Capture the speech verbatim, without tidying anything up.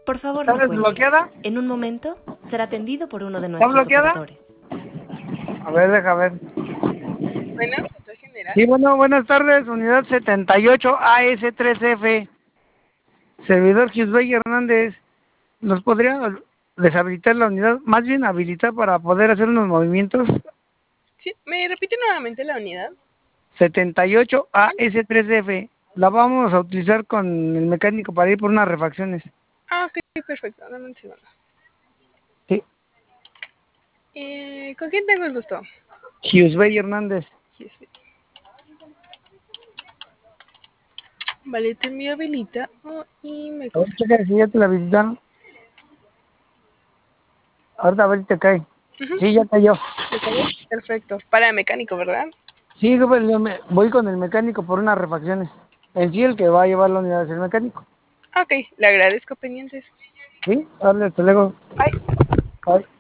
Por favor, ¿Está no cuelgue. desbloqueada? En un momento será atendido por uno de ¿Está nuestros bloqueada? operadores. A ver, deja ver. Bueno, control general. Sí, bueno, buenas tardes, unidad setenta y ocho A S tres F. Servidor Gisbey Hernández. ¿Nos podría deshabilitar la unidad? Más bien habilitar para poder hacer unos movimientos. Sí, ¿me repite nuevamente la unidad? setenta y ocho A S tres F. La vamos a utilizar con el mecánico para ir por unas refacciones. Ah, ok, perfecto. Dame un segundo. Sí. Eh, ¿Con quién tengo el gusto? Gisbey Hernández. Sí, sí. Vale, te envío habilita oh, y me A ver, confirma. checa si ya te la visitaron. Ahorita a ver si te cae. Uh-huh. Sí, ya cayó. Perfecto. Para mecánico, ¿verdad? Sí, yo me- voy con el mecánico por unas refacciones. En sí, el que va a llevar la unidad es el mecánico. Ok, le agradezco pendientes. ¿Sí? Dale, hasta luego. Bye. Bye.